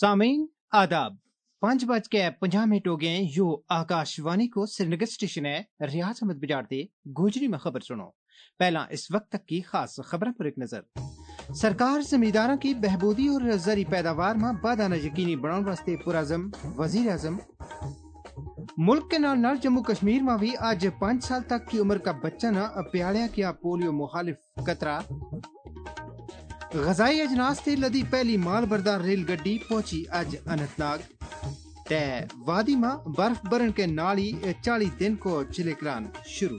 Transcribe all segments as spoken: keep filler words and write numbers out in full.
सामीन आदाब पांच बज के पंजा मिनट हो गए। यो आकाशवाणी को श्रीनगर स्टेशन है। रियाज अहमद बिजारते गोजरी में खबर सुनो। पहला इस वक्त तक की खास खबर पर एक नजर। सरकार जमींदारों की बहबूदी और जरी पैदावार में बादाना यकीनी बनाने वास्ते पुरअज़म वजीर आजम। मुल्क के नाल नाल जम्मू कश्मीर में भी आज पांच साल तक की उम्र का बच्चा न प्यालिया किया पोलियो मुखालिफ कतरा। गजाई अजनास से लदी पहली माल बरदार रेल गड्डी पहुंची आज अनंतनाग। तय वादी में बर्फ बरन के नाली चालीस दिन को चिलेकरान शुरू।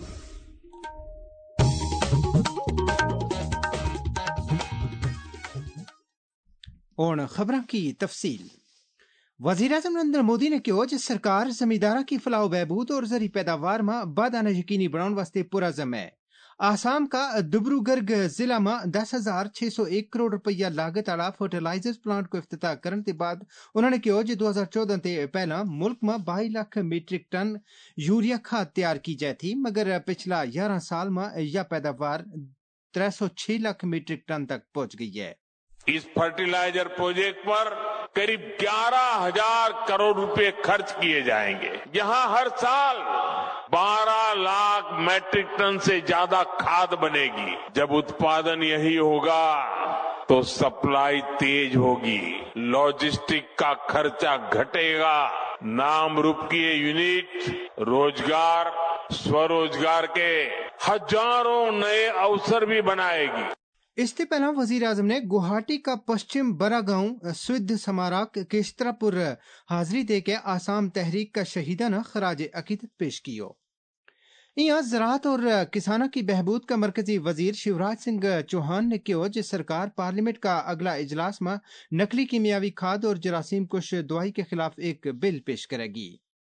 और खबरों की तफसील। वजीर आज़म नरेंद्र मोदी ने कहा कि सरकार जमींदारों की फलाह बहबूद और जरी पैदावार में बादाना यकीनी बनाने वास्ते पुरअज़म है। आसाम का डिब्रूगढ़ जिला में दस हजार छह सौ एक करोड़ रुपया लागत वाला फर्टिलाइजर्स प्लांट को इफ्तिताह करने के बाद उन्होंने कहा कि दो हजार चौदह से पहला मुल्क में बाई लाख मीट्रिक टन यूरिया खाद तैयार की जाती थी, मगर पिछला ग्यारह साल में यह पैदावार त्रै सौ छह लाख मीट्रिक टन तक पहुंच गई है। इस फर्टिलाइजर प्रोजेक्ट पर करीब ग्यारह हजार करोड़ रुपए खर्च किए जाएंगे। यहां हर साल बारह लाख मैट्रिक टन से ज्यादा खाद बनेगी। जब उत्पादन यही होगा तो सप्लाई तेज होगी, लॉजिस्टिक का खर्चा घटेगा, नाम रूप की ये यूनिट रोजगार स्वरोजगार के हजारों नए अवसर भी बनाएगी। इससे पहला वजीर आजम ने गुवाहाटी का पश्चिम बरागांव सिद्ध समाराक केशतरापुर हाजिरी दे के आसाम तहरीक का शहीदाना खराज अकीदत पेश किया। यहाँ ज़राअत और किसानों की बहबूद का मरकजी वजीर शिवराज सिंह चौहान ने कहा कि सरकार पार्लियामेंट का अगला इजलास में नकली कीमियावी खाद और जरासीम कुश दवाई के खिलाफ एक बिल पेश करेगी।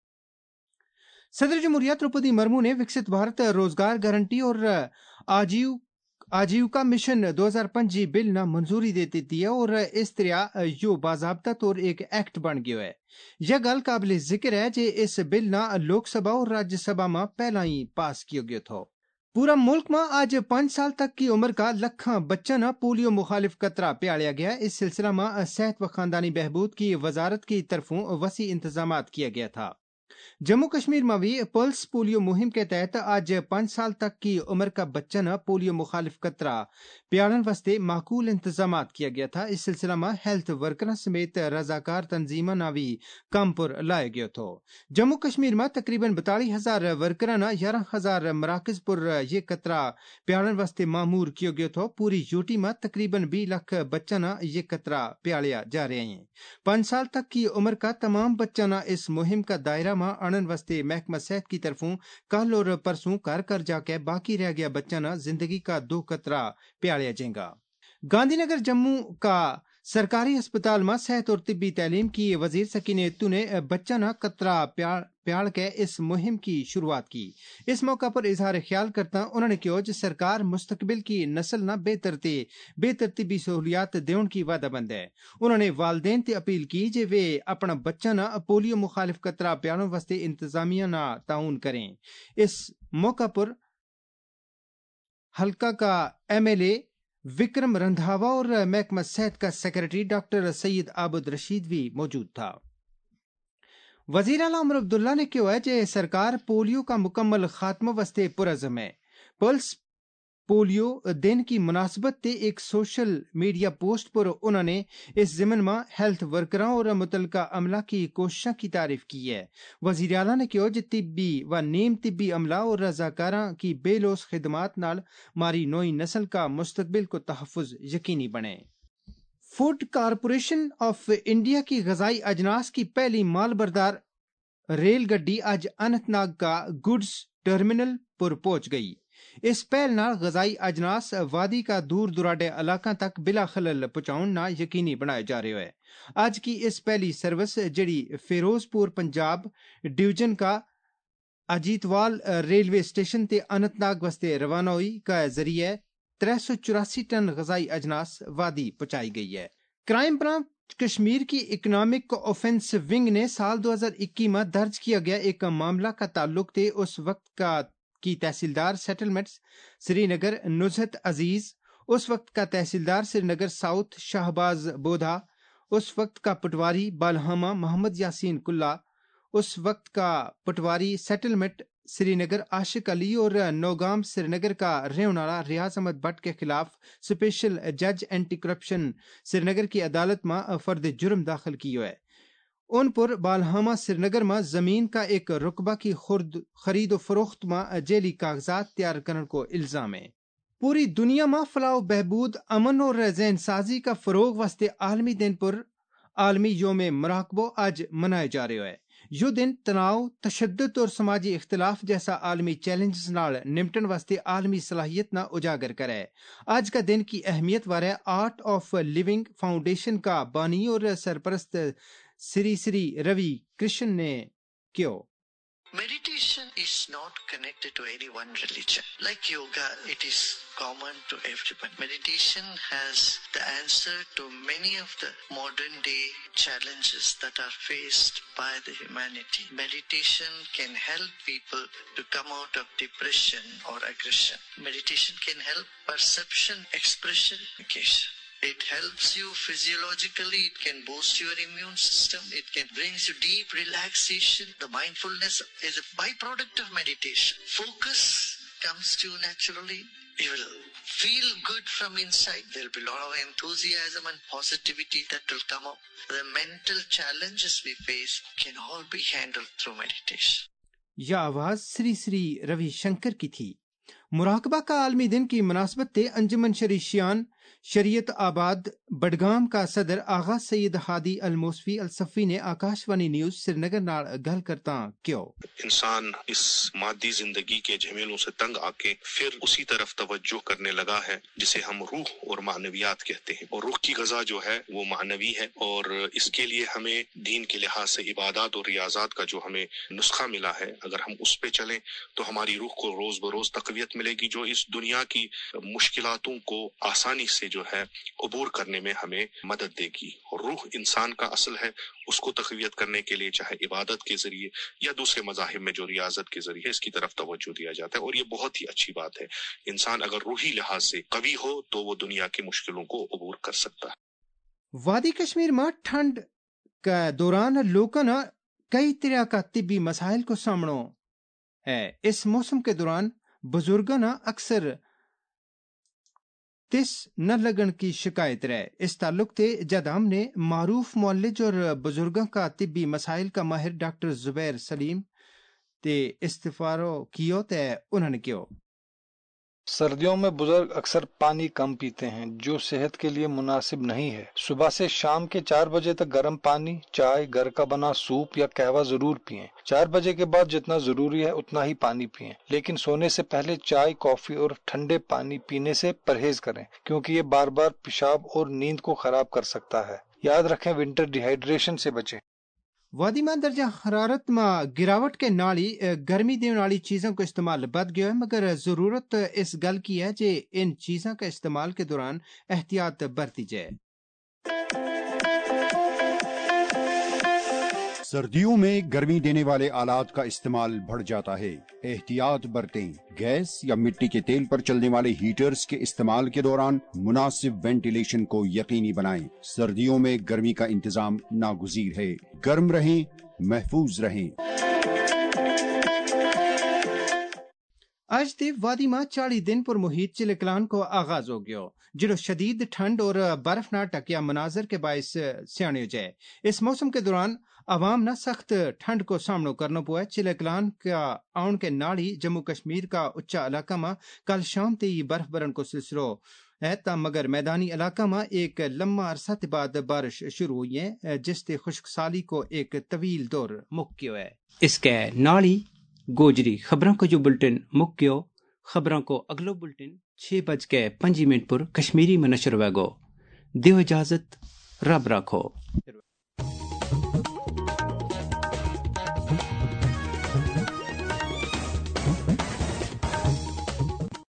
सदर जमहूरिया द्रौपदी मुर्मू ने विकसित भारत रोजगार गारंटी और आजीव आजीविका मिशन दो हजार पच्चीस बिल न मंजूरी दे दी है और इस तरह यो बाजाबता तौर एक एक्ट बन गया है। यह गल काबिल जिक्र है कि इस बिल न लोकसभा और राज्यसभा में पहला ही पास किया गया था। पूरा मुल्क में आज पांच साल तक की उम्र का लखा बच्चा न पोलियो मुखालिफ कतरा पियालिया गया। इस सिलसिला में सेहत व खानदानी बहबूद की वजारत की तरफों वसी इंतजाम किया गया था। जम्मू कश्मीर में भी पल्स पोलियो मुहिम के तहत आज पांच साल तक की उम्र का बच्चा न पोलियो मुखालिफ कतरा पियालन वास्ते माकूल इंतजाम किया गया था। इस सिलसिला में हेल्थ वर्कर समेत रजाकार तंजीमा ना भी काम पर लाया गया था। जम्मू कश्मीर में तकरीबन बतालीस हजार वर्कर न ग्यारह हजार मराकज पर ये कतरा पियालन वास्ते मामूर किया गया था। पूरी यूटी में तकरीबन बीस लाख बच्चा न ये कतरा पियालिया जा रहे हैं। पांच साल तक की उम्र का तमाम बच्चा न इस मुहिम का दायरा में अनन वास्ते महकमा सेहत की तरफों कल और परसों कर कर जाके बाकी रह गया बच्चा न जिंदगी का दो कतरा प्यालिया जाएगा। गांधीनगर जम्मू का सरकारी अस्पताल में सेहत और तिब्बी तालीम की वजीर सकीने इत्तू ने बच्चा न कतरा प्याल के इस मुहिम की शुरुआत की। इस मौका पर इजहार ख्याल करता उन्होंने कहा कि सरकार मुस्तकबिल की नस्ल न बेतरते बेतरतीबी सहूलियात देने की वादाबंद है। उन्होंने वालदेन से अपील की जे वे अपना बच्चा न पोलियो मुखालिफ कतरा प्यालों वास्ते इंतजामिया न ताउन करें। इस मौका पर हल्का का M L A Vikram Randhawa और महकमा सेहत का सेक्रेटरी डॉक्टर सैयद आबद रशीद भी मौजूद था। वजीर आला उमर अब्दुल्ला ने कहा है कि सरकार पोलियो का मुकम्मल खात्मा वास्ते पुरअज़म है। पल्स पोलियो दिन की मुनासबत से एक सोशल मीडिया पोस्ट पर उन्होंने इस ज़िमन में हेल्थ वर्करों और मुतलका अमला की कोशिशों की तारीफ की है। वज़ीर आला ने कहा कि तिब्बी व नीम तिब्बी अमला और रजाकारां की बेलोस खिदमात नाल मारी नई नस्ल का मुस्तकबिल को तहफ़्फ़ुज़ यकीनी बने। फूड कारपोरेशन ऑफ इंडिया की गजाई अजनास की पहली माल बरदार रेल गड्डी आज अनंतनाग का गुड्स टर्मिनल पर पहुंच गई। इस पहल नाल गजाई अजनास वादी का दूर दुराडे इलाका तक बिला खलल पहुंचाना यकीनी बनाया जा रहा है। आज की इस पहली सर्विस जड़ी फिरोजपुर पंजाब डिवीजन का अजीतवाल रेलवे स्टेशन ते अनंतनाग वास्ते रवाना हुई का जरिए त्रै सौ चौरासी टन गजाई अजनास वादी पहुंचाई गई है। क्राइम ब्रांच कश्मीर की इकोनॉमिक ऑफेंस विंग ने साल दो हजार इक्कीस में दर्ज किया गया एक मामला का ताल्लुक थे उस वक्त का की तहसीलदार सेटलमेंट्स श्रीनगर नुजहत अजीज, उस वक्त का तहसीलदार श्रीनगर साउथ शाहबाज बोधा اس وقت کا پٹواری بالہامہ محمد یاسین کلّا، اس وقت کا پٹواری سیٹلمنٹ سری نگر عاشق علی اور نوگام سری نگر کا ریونالا ریاض احمد بٹ کے خلاف اسپیشل جج اینٹی کرپشن سری نگر کی عدالت میں فرد جرم داخل کی ہے۔ ان پر بالہامہ سری نگر میں زمین کا ایک رقبہ کی خرید و فروخت میں جعلی کاغذات تیار کرنے کو الزام ہے۔ پوری دنیا میں فلاح و بہبود، امن اور ذہن سازی کا فروغ واسطے عالمی دن پر عالمی یوم مراقبہ آج منائے جا رہے ہیں۔ یہ دن تناؤ، تشدد اور سماجی اختلاف جیسا عالمی چیلنجز نال نمٹن واسطے عالمی صلاحیت نہ اجاگر کرے۔ آج کا دن کی اہمیت بارے آرٹ آف لیونگ فاؤنڈیشن کا بانی اور سرپرست سری سری روی کرشن نے کیوں Meditation is not connected to any one religion. Like yoga, it is common to everyone. Meditation has the answer to many of the modern day challenges that are faced by the humanity. Meditation can help people to come out of depression or aggression. Meditation can help perception, expression, communication. It helps you physiologically, it can boost your immune system, it can bring you deep relaxation. The mindfulness is a byproduct of meditation. Focus comes to you naturally. You will feel good from inside. There will be a lot of enthusiasm and positivity that will come up. The mental challenges we face can all be handled through meditation. یہ آواز سری سری روی شنکر کی تھی۔ مراقبہ کا عالمی دن کی مناسبت تے انجمن شریشیان شریعت آباد بڈگام کا صدر آغا سید ہادی الموسوی الصفی نے آکاش وانی نیوز سری نگر نال گل کرتا کیوں انسان اس مادی زندگی کے جھمیلوں سے تنگ آ کے پھر اسی طرف توجہ کرنے لگا ہے جسے ہم روح اور معنویات کہتے ہیں، اور روح کی غذا جو ہے وہ معنوی ہے، اور اس کے لیے ہمیں دین کے لحاظ سے عبادات اور ریاضات کا جو ہمیں نسخہ ملا ہے، اگر ہم اس پہ چلیں تو ہماری روح کو روز بروز تقویت ملے گی، جو اس دنیا کی مشکلاتوں کو آسانی سے جو ہے عبور کرنے میں ہمیں مدد دے گی۔ اور روح انسان کا اصل ہے، اس کو تقویت کرنے کے لیے چاہے عبادت کے ذریعے یا دوسرے مذاہب میں جو ریاضت کے ذریعے اس کی طرف توجہ دیا جاتا ہے، اور یہ بہت ہی اچھی بات ہے۔ انسان اگر روحی لحاظ سے قوی ہو تو وہ دنیا کی مشکلوں کو عبور کر سکتا ہے۔ وادی کشمیر میں ٹھنڈ کے دوران لوگوں نے کئی طرح کا طبی مسائل کو سامنا ہے۔ اس موسم کے دوران بزرگوں نے اکثر تس نہ لگن کی شکایت رہے۔ اس تعلق تے جد ہم نے معروف معالج اور بزرگوں کا طبی مسائل کا ماہر ڈاکٹر زبیر سلیم تے استفارو کیو تے انہوں نے کیو سردیوں میں بزرگ اکثر پانی کم پیتے ہیں جو صحت کے لیے مناسب نہیں ہے۔ صبح سے شام کے چار بجے تک گرم پانی، چائے، گھر کا بنا سوپ یا قہوہ ضرور پئیں۔ چار بجے کے بعد جتنا ضروری ہے اتنا ہی پانی پئیں، لیکن سونے سے پہلے چائے، کافی اور ٹھنڈے پانی پینے سے پرہیز کریں کیونکہ یہ بار بار پیشاب اور نیند کو خراب کر سکتا ہے۔ یاد رکھیں ونٹر ڈی ہائیڈریشن سے بچیں۔ وادی میں درجہ حرارت میں گراوٹ کے نالی گرمی دینے والی چیزوں کو استعمال بد گیا ہے، مگر ضرورت اس گل کی ہے کہ ان چیزوں کے استعمال کے دوران احتیاط برتی جائے۔ سردیوں میں گرمی دینے والے آلات کا استعمال بڑھ جاتا ہے، احتیاط برتیں۔ گیس یا مٹی کے تیل پر چلنے والے ہیٹرز کے استعمال کے دوران مناسب وینٹیلیشن کو یقینی بنائیں۔ سردیوں میں گرمی کا انتظام ناگزیر ہے، گرم رہیں، محفوظ رہیں۔ آج تے وادی ماں چالی دن پر محیط چلکلان کو آغاز ہو گیا، جڑو شدید ٹھنڈ اور برف نہ ٹکیا مناظر کے باعث سیانے جائے۔ اس موسم کے دوران عوام نہ سخت ٹھنڈ کو سامنا کرنا پوا۔ چلکلان کا آن کے ناڑی جموں کشمیر کا اچا علاقہ میں کل شام تے برف برن کو سلسلہ ہے تا، مگر میدانی علاقہ میں ایک لمبا عرصہ بعد بارش شروع ہوئی ہے جس تے خشک سالی کو ایک طویل دور مک گیا ہے۔ اس کے ناڑی گوجری خبروں کو جو بلٹن مک گیا، خبروں کو اگلو بلٹن چھ بج کے پنجی منٹ پر کشمیری میں نشر ہوئے گو۔ دیو اجازت، رب رکھو۔